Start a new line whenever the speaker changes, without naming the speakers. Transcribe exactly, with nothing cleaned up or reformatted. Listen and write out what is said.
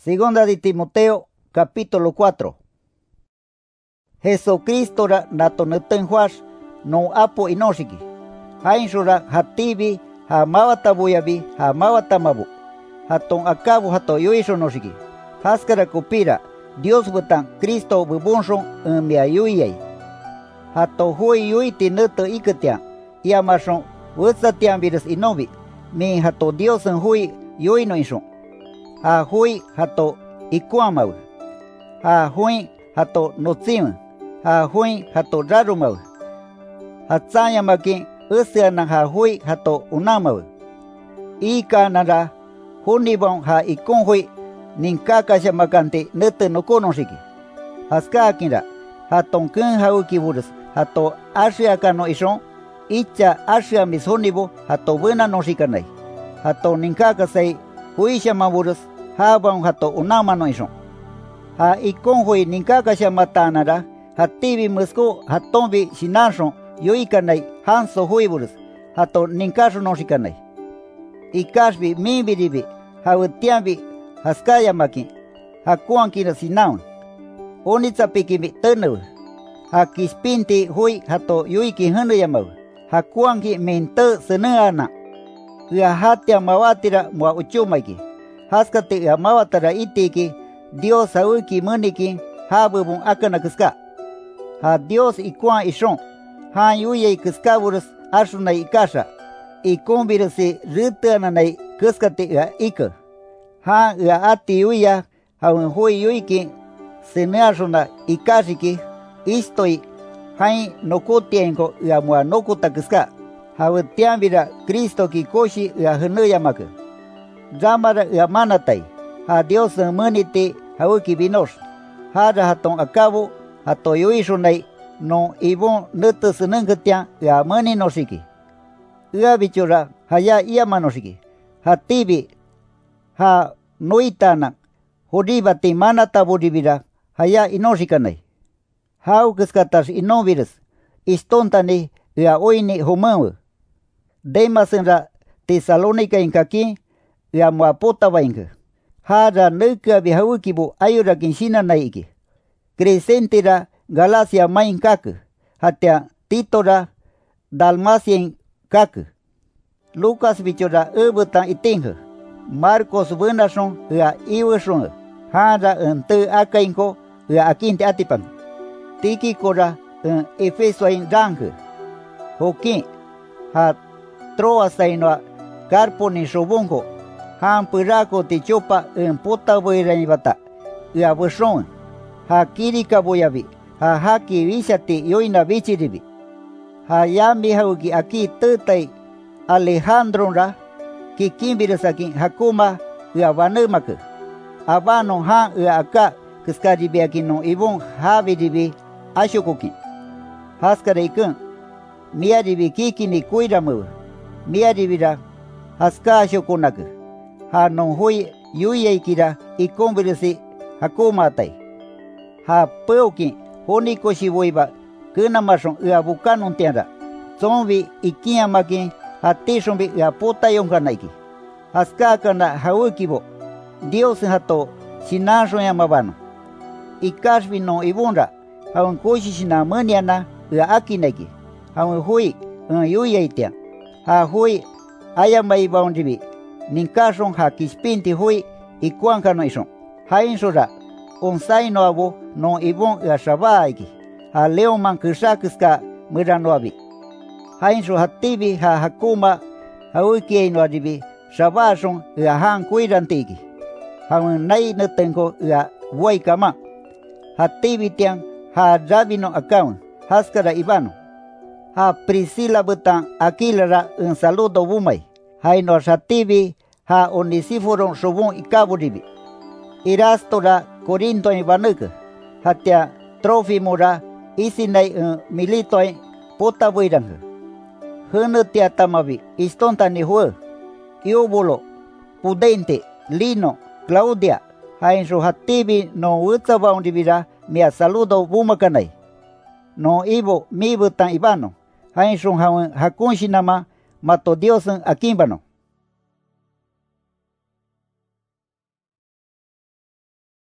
Segunda de Timoteo, capítulo cuatro. Jesucristo ra natoneten huash no apo inoshiki. Hainshura hatibi ha mawata buyabi ha mawata mabu. Haton akabu hato yuisho noshiki. Haskara kupira Dios butan Cristo bubunshon umia yuyay. Hato hui yuiti neto iketian. Iamashon wutsatian virus inobi. Mi hato Dios en hui yuino inshon. Ha hui hato ikuamaw. Ha hui hato notsim. Ha hui hato rarumaw. Hatsanya makin usianang ha hui hato unamaw. Ika nara hunibon ha ikon hui ninkaka shamakanti nete nokonoshiki. Haska akinra haton kun hauki burus hato ashiaka no ishon icha ashia mis hunibo hato buena no shikanai. Hato ninkaka sei huisha maburus habang hato unama no ishon. Ha ikon hui ninkaka shamatanara hatibi musko hatombi shinashon yoikanai hanso huiburus hato ninkasho no shikanai. Ikashbi mimbiribi hawutiambi haskaya maki hakuankina sinaun. Onitsapikimi tenew. Hakispinti hui hato yuiki henu yamaw. Hakuanki mente seneana. Ua hatia mawatira mua uchumaiki. Haskati ua mawatara itiki Dios hauki muniki habubun akana kiska. Ha Dios ikuan ishon. Ha yuyay kiskaburus ashunay ikasha. Ikumbirisi riteananay kiskati ua ika. Ha ua ati yuya haun hui yuiki seneashona ikashiki istoi hain nokutienko ua mua nokutakiska. Hawutiambira Cristo ki koshi ua henuyamaka. Ramara ua manatai. Ha Dios muniti hauki binosh. Hara haton akabo hato yuishonay no ibon nete senengetian ua mani noshiki. Ua bichura haya iamanoshiki. Hatibi ha noitana horibati manata boribira haya inoshikanai. Hau kiskatash inovirus istontani ua oini homawe. Demasenra Tesalonika inkaki ua muapota vainka. Hara nuka bihaukibu ayura kinshina naiki. Crescentira Galacia main kake. Hatia Titora Dalmacia kake. Lucas bichora ubutan itinge. Marcos bunashon ua iweshon. Hara ente akainko ua akinte atipan. Tiki kora en Efeso in range. Hokin ha troa sainoa carpo ni shobonko. Han purako tichopa en pota boira bata. Ua bushon. Ha kirika boyabi. Ha haki visati yoina bichiribi. Ha yami hauki aki tutai Alejandro ra. Kikimbirasakin hakuma ua vanemake. Abano han ua aka kiskaribiakin no ibon habiribi ashokokin. Haskare ikun. Miaribi kikini kuiramu. Miaribira haska ashokonake. Ha non hui yuyaikira ikombirisi hakumatai. Ha peukin honiko shiboiba kunamashon ua bukanon tiara. Zombi ikiamakin hatishombi ua pota yonkanaiki. Haska kana haukibo. Dios hato sinashon yamabano. Ikashbi no ibunra. Haun koshi shina maniana ua akinaiki. Haun hui un yuyaitia. Ha hui ayamai baundibi. Ninkashon ha kispinti hui ikuankano ishon. Hainshora onsai no abo no ibon ua shabaiki. Ha leoman kishakiska miranoabi. Hainsho hatibi ha hakuma hauki no adibi shabashon ua han kuirantiki. Haun nai netenko ua waikama. Hatibi tiang ha rabino akaun haskara ibano. Ha Priscila butan akilara un saludo bumai. Haino hatibi ha Onisiforon shobon ikaburibi. Irastora Corinto ibanuke. Hatia Trofimora isinai un milito pota buirange. Hunutia tamabi istontani hue. Iobolo Pudente Lino Claudia. Hainso hatibi no utsabaundibira mia saludo bumakanai. No ibo mi butan ibano. Hainso haun hakunshinama mato Diosen akimbano.